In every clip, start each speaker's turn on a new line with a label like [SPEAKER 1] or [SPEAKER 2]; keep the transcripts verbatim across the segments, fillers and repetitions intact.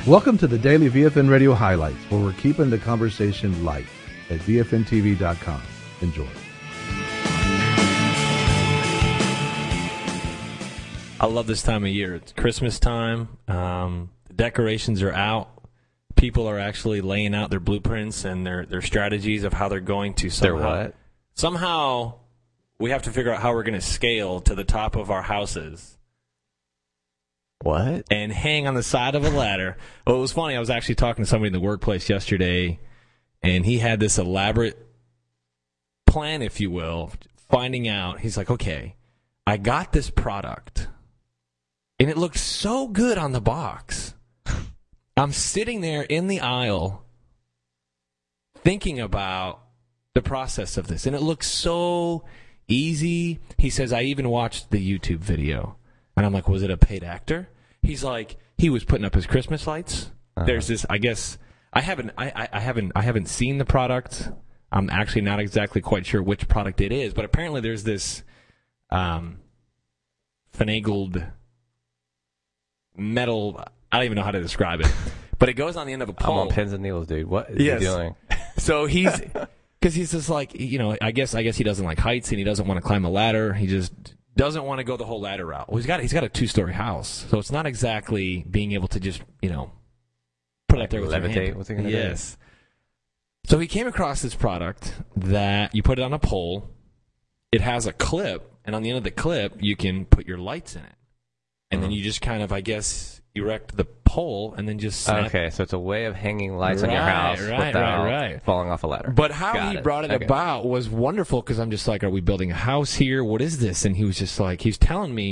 [SPEAKER 1] Welcome to the Daily V F N Radio Highlights, where we're keeping the conversation light at V F N T V dot com. Enjoy.
[SPEAKER 2] I love this time of year. It's Christmas time. Um, the decorations are out. People are actually laying out their blueprints and their, their strategies of how they're going to somehow.
[SPEAKER 3] Their what?
[SPEAKER 2] Somehow, we have to figure out how we're going to scale to the top of our houses.
[SPEAKER 3] What?
[SPEAKER 2] And hang on the side of a ladder. Well, it was funny. I was actually talking to somebody in the workplace yesterday, and he had this elaborate plan, if you will, finding out. He's like, okay, I got this product, and it looked so good on the box. I'm sitting there in the aisle thinking about the process of this, and it looks so easy. He says, I even watched the YouTube video. And I'm like, was it a paid actor? He's like, he was putting up his Christmas lights. Uh-huh. There's this, I guess, I haven't, I, I, I haven't, I haven't seen the product. I'm actually not exactly quite sure which product it is, but apparently there's this um, finagled metal. I don't even know how to describe it, but it goes on the end of a pole.
[SPEAKER 3] I'm on pins and needles, dude. What is
[SPEAKER 2] yes.
[SPEAKER 3] he doing?
[SPEAKER 2] So he's, because he's just like, you know, I guess, I guess he doesn't like heights and he doesn't want to climb a ladder. He just doesn't want to go the whole ladder route. Well, he's got he's got a two-story house, so it's not exactly being able to just, you know, put it
[SPEAKER 3] like
[SPEAKER 2] out there with
[SPEAKER 3] levitate.
[SPEAKER 2] your hand.
[SPEAKER 3] What's he gonna
[SPEAKER 2] yes. do? So he came across this product that you put it on a pole. It has a clip, and on the end of the clip, you can put your lights in it, and mm-hmm. then you just kind of, I guess, erect the pole, and then just snap.
[SPEAKER 3] Okay, so it's a way of hanging lights
[SPEAKER 2] right,
[SPEAKER 3] on your house
[SPEAKER 2] right,
[SPEAKER 3] without
[SPEAKER 2] right, right.
[SPEAKER 3] falling off a ladder.
[SPEAKER 2] But how
[SPEAKER 3] Got
[SPEAKER 2] he
[SPEAKER 3] it.
[SPEAKER 2] brought it
[SPEAKER 3] okay.
[SPEAKER 2] about was wonderful, because I'm just like, are we building a house here? What is this? And he was just like, he's telling me,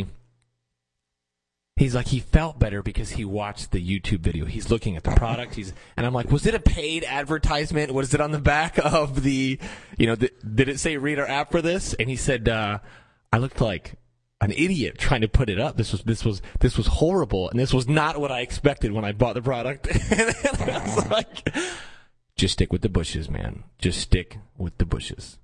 [SPEAKER 2] he's like, he felt better because he watched the YouTube video. He's looking at the product. He's and I'm like, was it a paid advertisement? Was it on the back of the, you know, the, did it say read our app for this? And he said, uh, I looked like an idiot trying to put it up. This was this was this was horrible, and this was not what I expected when I bought the product. And I was like, just stick with the bushes, man. Just stick with the bushes.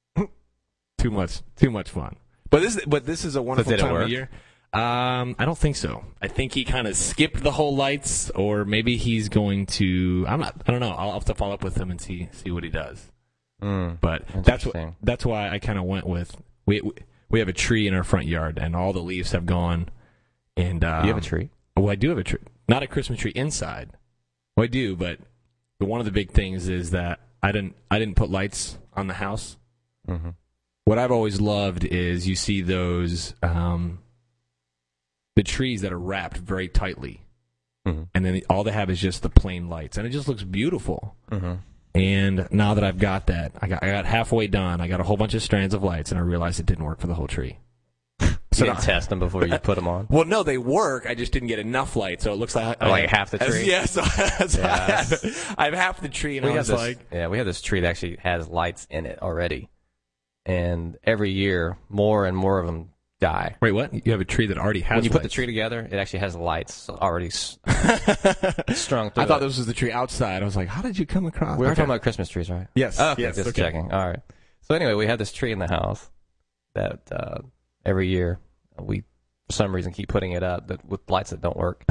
[SPEAKER 2] Too much, too much fun. But this, but this is a wonderful
[SPEAKER 3] did it
[SPEAKER 2] time
[SPEAKER 3] work?
[SPEAKER 2] of year. Um, I don't think so. I think he kind of skipped the whole lights, or maybe he's going to. I'm not. I don't know. I'll have to follow up with him and see see what he does.
[SPEAKER 3] Mm,
[SPEAKER 2] but that's what. That's why I kind of went with we. we We have a tree in our front yard, and all the leaves have gone. And um,
[SPEAKER 3] you have a tree?
[SPEAKER 2] Oh, I do have a tree. Not a Christmas tree inside. Well, I do, but one of the big things is that I didn't. I didn't put lights on the house.
[SPEAKER 3] Mm-hmm.
[SPEAKER 2] What I've always loved is you see those um, the trees that are wrapped very tightly, mm-hmm. and then all they have is just the plain lights, and it just looks beautiful.
[SPEAKER 3] Mm-hmm.
[SPEAKER 2] And now that I've got that, I got I got halfway done. I got a whole bunch of strands of lights, and I realized it didn't work for the whole tree.
[SPEAKER 3] So you didn't test them before you put them on?
[SPEAKER 2] Well, no, they work. I just didn't get enough light, so it looks like
[SPEAKER 3] oh,
[SPEAKER 2] I,
[SPEAKER 3] like half the tree.
[SPEAKER 2] As, yeah, so, so
[SPEAKER 3] yeah,
[SPEAKER 2] I, have, I have half the tree, and
[SPEAKER 3] we
[SPEAKER 2] I was
[SPEAKER 3] this,
[SPEAKER 2] like,
[SPEAKER 3] yeah, we have this tree that actually has lights in it already, and every year more and more of them die.
[SPEAKER 2] Wait, what? You have a tree that already has
[SPEAKER 3] When you
[SPEAKER 2] lights.
[SPEAKER 3] put the tree together, it actually has lights already strung through
[SPEAKER 2] I thought
[SPEAKER 3] it.
[SPEAKER 2] this was the tree outside. I was like, how did you come across?
[SPEAKER 3] We were
[SPEAKER 2] okay.
[SPEAKER 3] talking about Christmas trees, right?
[SPEAKER 2] Yes.
[SPEAKER 3] Oh, okay,
[SPEAKER 2] yes.
[SPEAKER 3] just
[SPEAKER 2] okay.
[SPEAKER 3] checking. All right. So anyway, we have this tree in the house that uh, every year we, for some reason, keep putting it up that, with lights that don't work.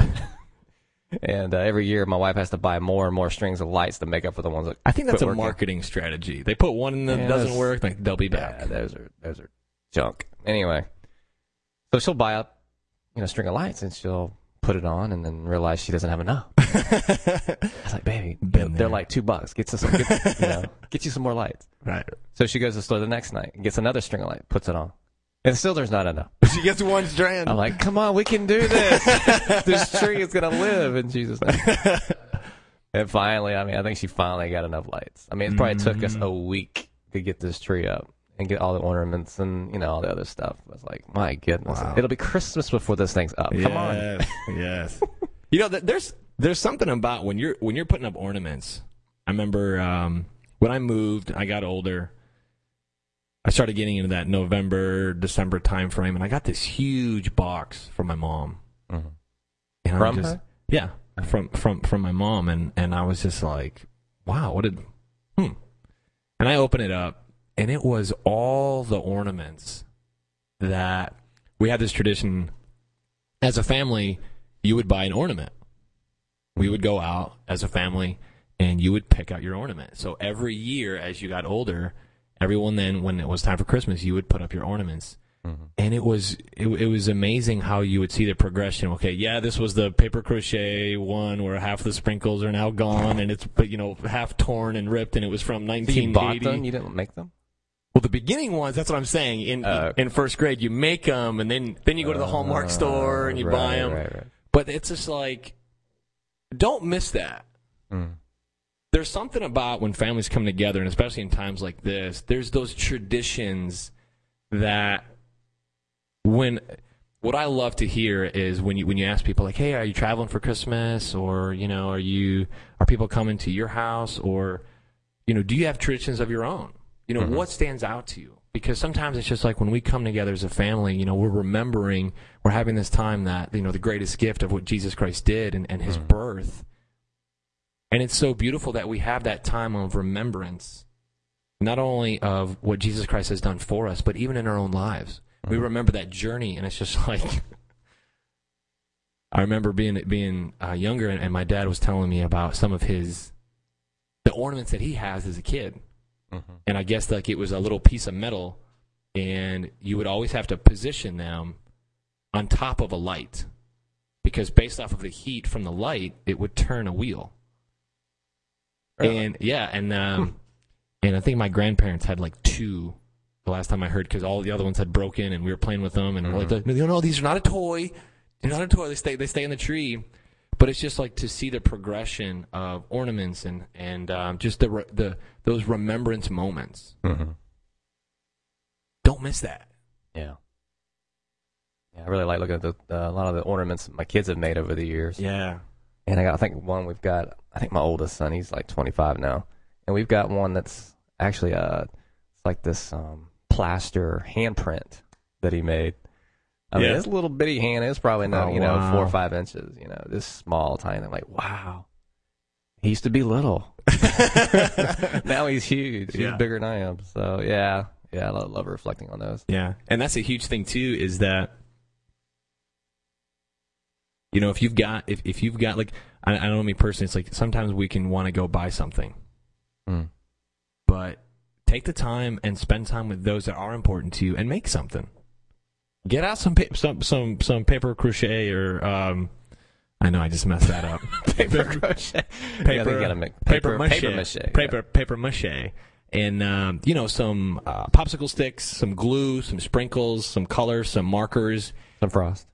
[SPEAKER 3] And uh, every year, my wife has to buy more and more strings of lights to make up for the ones that
[SPEAKER 2] I think that's a
[SPEAKER 3] working.
[SPEAKER 2] marketing strategy. They put one in that
[SPEAKER 3] yeah,
[SPEAKER 2] doesn't work, like they'll be back.
[SPEAKER 3] Yeah, those are those are junk. Anyway, so she'll buy up, you know, a string of lights and she'll put it on and then realize she doesn't have enough. I was like, baby, you know, they're like two bucks. Get you some, get, you know, get you some more lights.
[SPEAKER 2] Right.
[SPEAKER 3] So she goes to the store the next night and gets another string of lights, puts it on. And still there's not enough.
[SPEAKER 2] She gets one strand.
[SPEAKER 3] I'm like, come on, we can do this. This tree is going to live in Jesus' name. And finally, I mean, I think she finally got enough lights. I mean, it probably mm-hmm. took us a week to get this tree up and get all the ornaments and, you know, all the other stuff. I was like, my goodness. Wow. It'll be Christmas before this thing's up. Come
[SPEAKER 2] yes,
[SPEAKER 3] on.
[SPEAKER 2] Yes. You know, there's there's something about when you're when you're putting up ornaments. I remember um, when I moved, I got older. I started getting into that November, December time frame, and I got this huge box from my mom.
[SPEAKER 3] Mm-hmm.
[SPEAKER 2] And
[SPEAKER 3] from
[SPEAKER 2] just,
[SPEAKER 3] her?
[SPEAKER 2] Yeah, from from from my mom, and, and I was just like, wow, what did, hmm. And I opened it up, and it was all the ornaments that we had this tradition. As a family, you would buy an ornament. We would go out as a family, and you would pick out your ornament. So every year, as you got older, everyone then, when it was time for Christmas, you would put up your ornaments. Mm-hmm. And it was it, it was amazing how you would see the progression. Okay, yeah, this was the paper crochet one where half the sprinkles are now gone, and it's you know half torn and ripped, and it was from nineteen eighty.
[SPEAKER 3] So you bought them? You didn't make them?
[SPEAKER 2] Well, the beginning ones, that's what I'm saying. In uh, in first grade, you make them, and then, then you go to the Hallmark uh, store and you
[SPEAKER 3] right,
[SPEAKER 2] buy them.
[SPEAKER 3] Right, right.
[SPEAKER 2] But it's just like, don't miss that. Mm. There's something about when families come together, and especially in times like this, there's those traditions that when what I love to hear is when you when you ask people like, hey, are you traveling for Christmas, or you know, are you are people coming to your house, or you know, do you have traditions of your own? You know, mm-hmm. what stands out to you? Because sometimes it's just like when we come together as a family, you know, we're remembering, we're having this time that, you know, the greatest gift of what Jesus Christ did and, and his mm-hmm. birth. And it's so beautiful that we have that time of remembrance, not only of what Jesus Christ has done for us, but even in our own lives. Mm-hmm. We remember that journey, and it's just like, I remember being being uh, younger, and, and my dad was telling me about some of his, the ornaments that he has as a kid. Mm-hmm. And I guess like it was a little piece of metal, and you would always have to position them on top of a light, because based off of the heat from the light, it would turn a wheel. Really? And yeah, and um, and I think my grandparents had like two the last time I heard, because all the other ones had broken, and we were playing with them, and mm-hmm. we're like, no, no, these are not a toy. They're not a toy. They stay, they stay in the tree. But it's just like to see the progression of ornaments and and um, just the re- the those remembrance moments. Mm-hmm. Don't miss that.
[SPEAKER 3] Yeah. Yeah, I really like looking at the, uh, a lot of the ornaments my kids have made over the years.
[SPEAKER 2] Yeah.
[SPEAKER 3] And I got I think one we've got. I think my oldest son, he's like twenty-five now, and we've got one that's actually uh it's like this um, plaster handprint that he made. I mean, yeah. It's a little bitty hand. It's probably not, oh, you know, wow. four or five inches. You know, this small, tiny. I'm like, wow. He used to be little. Now he's huge. He's yeah. bigger than I am. So yeah, yeah, I love, love reflecting on those.
[SPEAKER 2] Yeah, and that's a huge thing too. Is that, you know, if you've got, if if you've got like, I, I don't know me personally. It's like sometimes we can want to go buy something, mm. but take the time and spend time with those that are important to you and make something. Get out some pa- some some some paper crochet or um, I know I just messed that up.
[SPEAKER 3] paper crochet,
[SPEAKER 2] paper,
[SPEAKER 3] yeah, gotta make
[SPEAKER 2] paper, paper mache,
[SPEAKER 3] paper mache,
[SPEAKER 2] paper
[SPEAKER 3] yeah.
[SPEAKER 2] paper mache, and um, you know, some uh, popsicle sticks, some glue, some sprinkles, some colors, some markers,
[SPEAKER 3] some frost,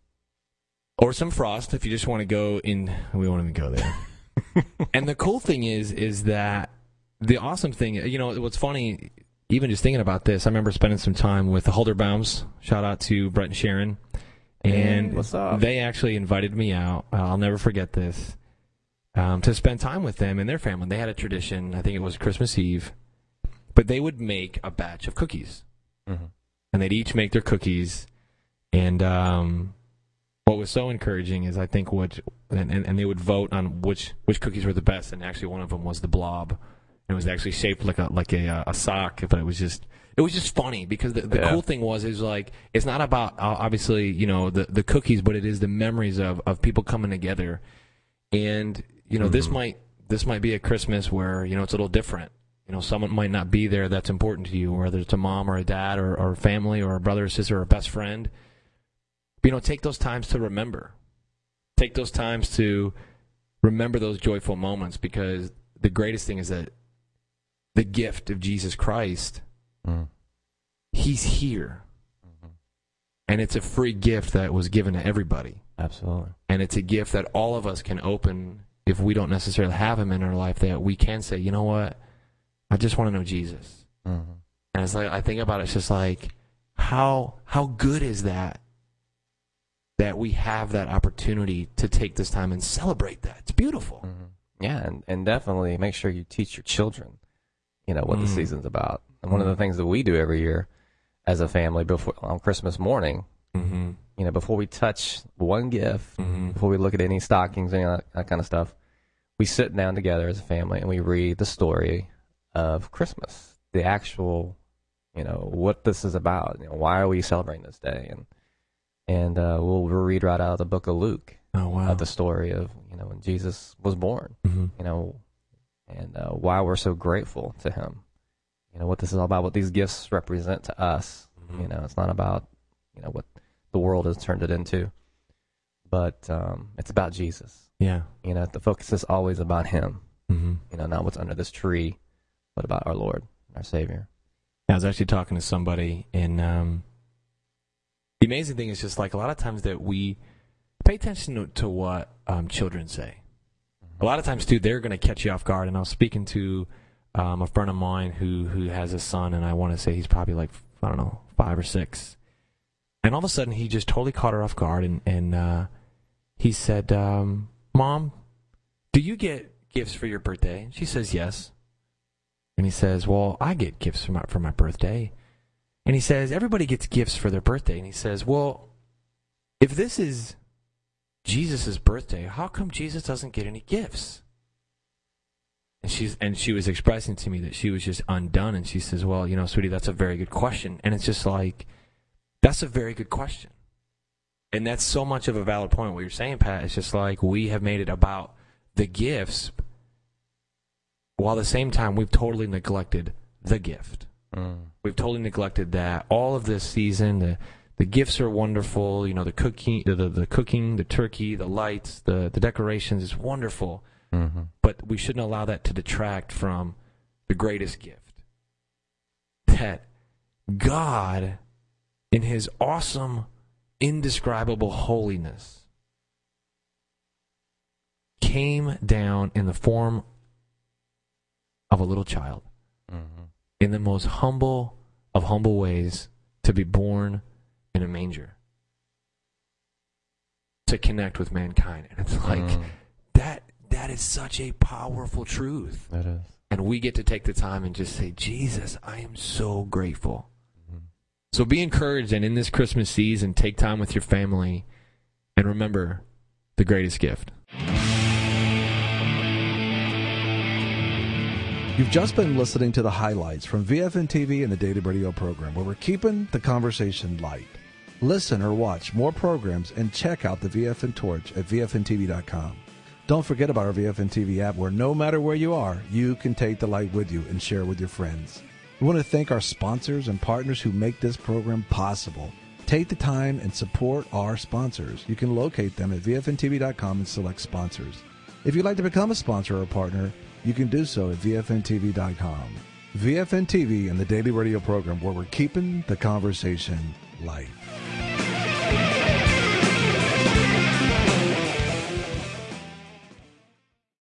[SPEAKER 2] or some frost if you just want to go in. We won't even go there. And the cool thing is, is that the awesome thing, you know, what's funny. Even just thinking about this, I remember spending some time with the Holderbaums. Shout out to Brett and Sharon. And
[SPEAKER 3] what's up?
[SPEAKER 2] They actually invited me out. Uh, I'll never forget this. Um, to spend time with them and their family. They had a tradition. I think it was Christmas Eve. But they would make a batch of cookies. Mm-hmm. And they'd each make their cookies. And um, what was so encouraging is I think what, and, and, and they would vote on which, which cookies were the best. And actually one of them was the blob. It was actually shaped like a like a a sock, but it was just it was just funny because the, the yeah. cool thing was is like it's not about uh, obviously you know the, the cookies, but it is the memories of, of people coming together, and you know mm-hmm. this might this might be a Christmas where you know it's a little different. You know, someone might not be there that's important to you, whether it's a mom or a dad or or a family or a brother or sister or a best friend. But, you know, take those times to remember. Take those times to remember those joyful moments, because the greatest thing is that the gift of Jesus Christ, mm. he's here. Mm-hmm. And it's a free gift that was given to everybody.
[SPEAKER 3] Absolutely. And
[SPEAKER 2] it's a gift that all of us can open if we don't necessarily have him in our life, that we can say, you know what, I just want to know Jesus. Mm-hmm. And it's like, I think about it, it's just like, how how good is that, that we have that opportunity to take this time and celebrate that. It's beautiful.
[SPEAKER 3] Mm-hmm. Yeah, and, and definitely make sure you teach your children, you know, what mm. the season's about. And one mm. of the things that we do every year as a family before on Christmas morning, mm-hmm. you know, before we touch one gift, mm-hmm. before we look at any stockings, any of that, that kind of stuff, we sit down together as a family and we read the story of Christmas, the actual, you know, what this is about. You know, why are we celebrating this day? And and uh, we'll read right out of the book of Luke.
[SPEAKER 2] Oh, wow.
[SPEAKER 3] of the story of, you know, when Jesus was born,
[SPEAKER 2] Mm-hmm.
[SPEAKER 3] you know, and uh, why we're so grateful to him. You know, what this is all about, what these gifts represent to us.
[SPEAKER 2] Mm-hmm.
[SPEAKER 3] You know, it's not about, you know, what the world has turned it into, but um, it's about Jesus.
[SPEAKER 2] Yeah.
[SPEAKER 3] You know, the focus is always about him,
[SPEAKER 2] Mm-hmm.
[SPEAKER 3] you know, not what's under this tree, but about our Lord, our Savior.
[SPEAKER 2] I was actually talking to somebody, and um, the amazing thing is just like a lot of times that we pay attention to, to what um, children say. A lot of times, too, they're going to catch you off guard. And I was speaking to um, a friend of mine who who has a son, and I want to say he's probably like, I don't know, five or six. And all of a sudden, he just totally caught her off guard, and, and uh, he said, um, Mom, do you get gifts for your birthday? And she says, yes. And he says, well, I get gifts for my, for my birthday. And he says, everybody gets gifts for their birthday. And he says, well, if this is Jesus' birthday, how come Jesus doesn't get any gifts? And she's and she was expressing to me that she was just undone, and she says, well, you know, sweetie, that's a very good question. And it's just like, that's a very good question. And that's so much of a valid point. What you're saying, Pat, it's just like we have made it about the gifts, while at the same time we've totally neglected the gift.
[SPEAKER 3] Mm.
[SPEAKER 2] We've totally neglected that. All of this season, the The gifts are wonderful, you know, the cooking, the, the, the cooking, the turkey, the lights, the, the decorations is wonderful.
[SPEAKER 3] Mm-hmm.
[SPEAKER 2] But we shouldn't allow that to detract from the greatest gift. That God, in his awesome, indescribable holiness, came down in the form of a little child,
[SPEAKER 3] Mm-hmm.
[SPEAKER 2] in the most humble of humble ways, to be born in a manger, to connect with mankind. And it's like,
[SPEAKER 3] Mm.
[SPEAKER 2] that that is such a powerful truth.
[SPEAKER 3] It is.
[SPEAKER 2] And we get to take the time and just say, Jesus, I am so grateful.
[SPEAKER 3] Mm-hmm.
[SPEAKER 2] So be encouraged, and in this Christmas season, take time with your family and remember the greatest gift.
[SPEAKER 1] You've just been listening to the highlights from V F N T V and the Daily Radio program, where we're keeping the conversation light. Listen or watch more programs and check out the V F N Torch at V F N T V dot com. Don't forget about our V F N T V app, where no matter where you are, you can take the light with you and share with your friends. We want to thank our sponsors and partners who make this program possible. Take the time and support our sponsors. You can locate them at V F N T V dot com and select sponsors. If you'd like to become a sponsor or a partner, you can do so at V F N T V dot com. V F N T V and the Daily Radio program, where we're keeping the conversation light.